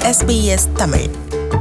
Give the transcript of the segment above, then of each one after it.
SBS Tamil.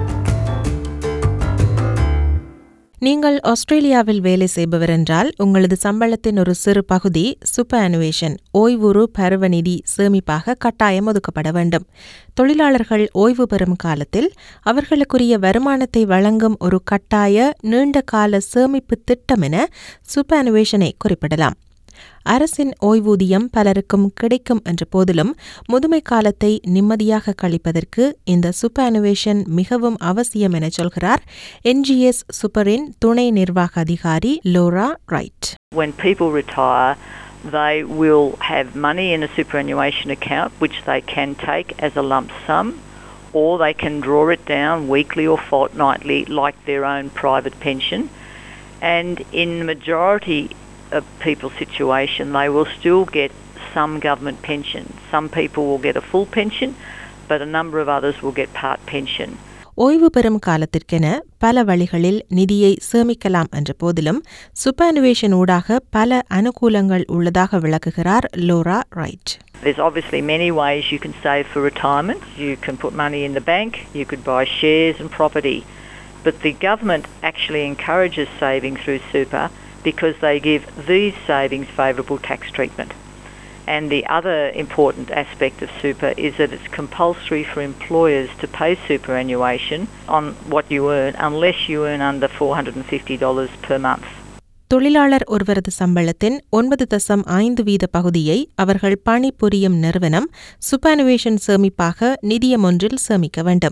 நீங்கள் ஆஸ்திரேலியாவில் வேலை செய்பவர் என்றால் உங்களது சம்பளத்தின் ஒரு சிறு பகுதி சூப்பர்அனுவேஷன் ஓய்வுறு பருவ நிதி சேமிப்பாக கட்டாயம் ஒதுக்கப்பட வேண்டும். தொழிலாளர்கள் ஓய்வு பெறும் காலத்தில் அவர்களுக்குரிய வருமானத்தை வழங்கும் ஒரு கட்டாய நீண்ட கால சேமிப்பு திட்டம் என சூப்பர்அனுவேஷனை குறிப்பிடலாம். அரசின் ஓய்வூதியம் பலருக்கும் கிடைக்கும் என்ற போதிலும் முதுமை காலத்தை நிம்மதியாக கழிப்பதற்கு இந்த சூப்பர்அனுவேஷன் மிகவும் அவசியம் என சொல்கிறார் NGS சூப்பரின் துணை நிர்வாக அதிகாரி Laura Wright. When people retire, they will have money in a superannuation account which they can take as a lump sum, or they can draw it down weekly or fortnightly like their own private pension. And in the majority of people's situation, they will still get some government pension. Some people will get a full pension, but a number of others will get part pension. ஓய்வு பெறும் காலத்திற்கென பல வழிகளில் நிதியை சேமிக்கலாம் என்ற போதிலும் சூப்பர்அனுவேஷன் ஊடாக பல அனுகூலங்கள் உள்ளதாக விளக்குகிறார் Laura Wright. There's obviously many ways you can save for retirement. You can put money in the bank, you could buy shares and property. But the government actually encourages saving through super because they give these savings favourable tax treatment. And the other important aspect of super is that it's compulsory for employers to pay superannuation on what you earn unless you earn under $450 per month. தொழிலாளர் ஒருவரது சம்பளத்தின் 9.5% பகுதியை அவர்கள் பணிபுரியும் நிறுவனம் சூப்பர்அனுவேஷன் சேமிப்பாக நிதியம் ஒன்றில் சேமிக்க வேண்டும்.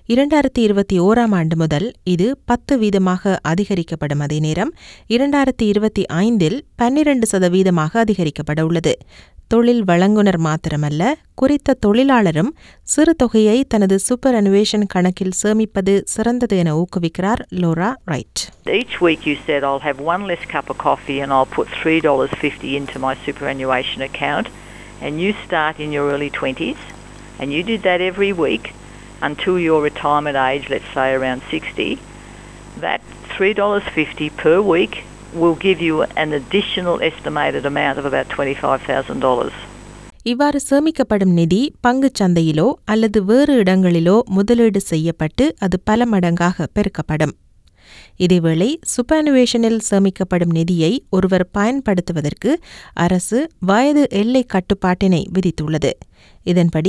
2021 ஆண்டு முதல் இது 10% அதிகரிக்கப்படும். அதே நேரம் 2025 12% அதிகரிக்கப்பட உள்ளது. தொழில் வழங்குனர் மாத்திரமல்ல, குறித்த தொழிலாளரும் சிறு தொகையை தனது சூப்பர்அனுவேஷன் கணக்கில் சேமிப்பது சிறந்தது என ஊக்குவிக்கிறார் Laura Wright. Each week you said, I'll have one less cup of coffee and I'll put $3.50 into my superannuation account, and you start in your early 20s and you did that every week until your retirement age, let's say around 60. That $3.50 per week will give you an additional estimated amount of about $25,000. இவ்வாறு சேமிக்கப்படும் நிதி பங்குச் சந்தையிலோ அல்லது வேறு இடங்களிலோ முதலீடு செய்யப்பட்டு அது பல மடங்காக பெருக்கப்படும். இதேவேளை சூப்பர்அனுவேஷனில் சேமிக்கப்படும் நிதியை ஒருவர் பயன்படுத்துவதற்கு அரசு வயது எல்லை கட்டுப்பாட்டினை விதித்துள்ளது. இதன்படி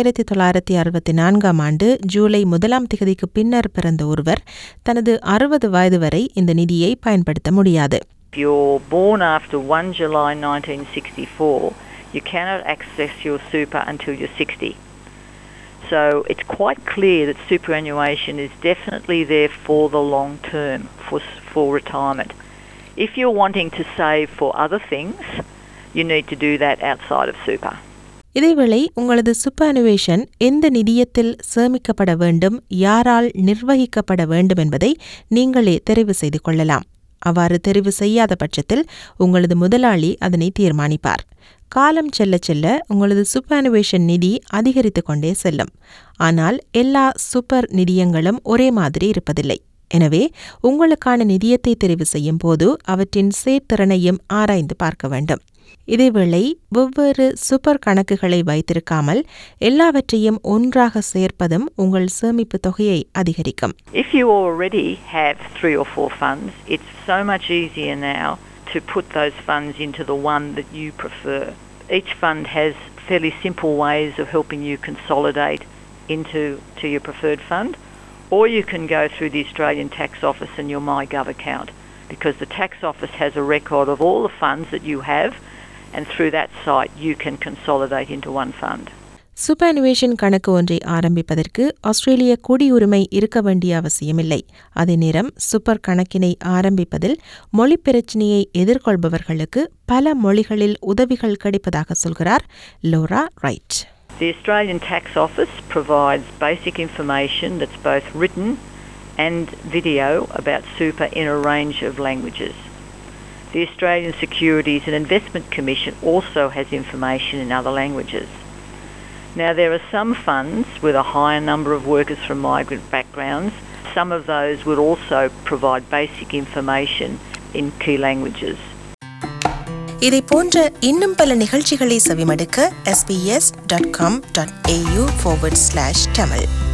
1964 ஆண்டு ஜூலை 1 பின்னர் பிறந்த ஒருவர் தனது 60 வயது வரை இந்த நிதியை பயன்படுத்த முடியாது. If you're born after 1 July 1964, you cannot access your super until you're 60. So it's quite clear that superannuation is definitely there for the long term, for retirement. If you're wanting to save for other things, you need to do that outside of super. இதேவேளை உங்களது சூப்பர்அனுவேஷன் எந்த நிதியத்தில் சேமிக்கப்பட வேண்டும், யாரால் நிர்வகிக்கப்பட வேண்டும் என்பதை நீங்களே தெரிவு செய்து கொள்ளலாம். அவ்வாறு தெரிவு செய்யாத பட்சத்தில் உங்களது முதலாளி அதனை தீர்மானிப்பார். காலம் செல்ல செல்ல உங்களது சூப்பர்அனுவேஷன் நிதி அதிகரித்து கொண்டே செல்லும். ஆனால் எல்லா சூப்பர் நிதியங்களும் ஒரே மாதிரி இருப்பதில்லை. எனவே உங்களுக்கான நிதியத்தை தெரிவு செய்யும் போது அவற்றின் செயற்திறனையும் ஆராய்ந்து பார்க்க வேண்டும். இதேவேளை வெவ்வேறு சூப்பர் கணக்குகளை வைத்திருக்காமல் எல்லாவற்றையும் ஒன்றாக சேர்ப்பதும் உங்கள் சேமிப்பு தொகையை அதிகரிக்கும். If you already have 3 or 4 funds, it's so much easier now to put those funds into the one that you prefer. Each fund has fairly simple ways of helping you consolidate into your preferred fund, or you can go through the Australian Tax Office and your MyGov account, because the Tax Office has a record of all the funds that you have, and through that site you can consolidate into one fund. சூப்பர்அனுவேஷன் கணக்கு ஒன்றை ஆரம்பிப்பதற்கு ஆஸ்திரேலிய குடியுரிமை இருக்க வேண்டிய அவசியமில்லை. அதே நேரம் super கணக்கினை ஆரம்பிப்பதில் மொழி பிரச்சினையை எதிர்கொள்பவர்களுக்கு பல மொழிகளில் உதவிகள் கிடைப்பதாக சொல்கிறார் Laura Wright. The Australian Tax Office provides basic information that's both written and video about super in a range of languages. The Australian Securities and Investment Commission also has information in other languages. Now, there are some funds with a higher number of workers from migrant backgrounds. Some of those would also provide basic information in key languages. இதை போன்ற இன்னும் பல நிகழ்ச்சிகளை செவிமடுக்க sbs.com.au/tamil